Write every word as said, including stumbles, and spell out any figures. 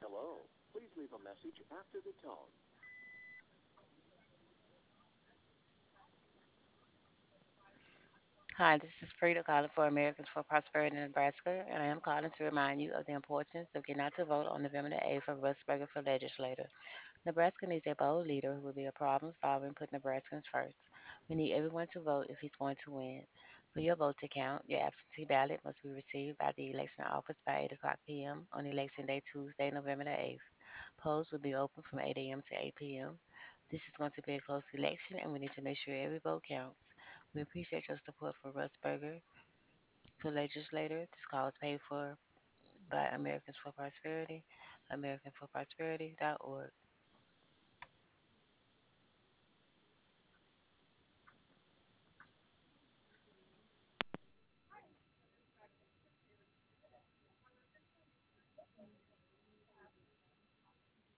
Hi, this is Frida calling for Americans for Prosperity in Nebraska, and I am calling to remind you of the importance of getting out to vote on November the eighth for Russ Berger for legislator. Nebraska needs a bold leader who will be a problem solver and put Nebraskans first. We need everyone to vote if he's going to win. For your vote to count, your absentee ballot must be received by the election office by eight o'clock p m on election day Tuesday, November the eighth. Polls will be open from eight a m to eight p m This is going to be a close election, and we need to make sure every vote counts. We appreciate your support for Russ Berger for legislator. This call is paid for by Americans for Prosperity, american for prosperity dot org.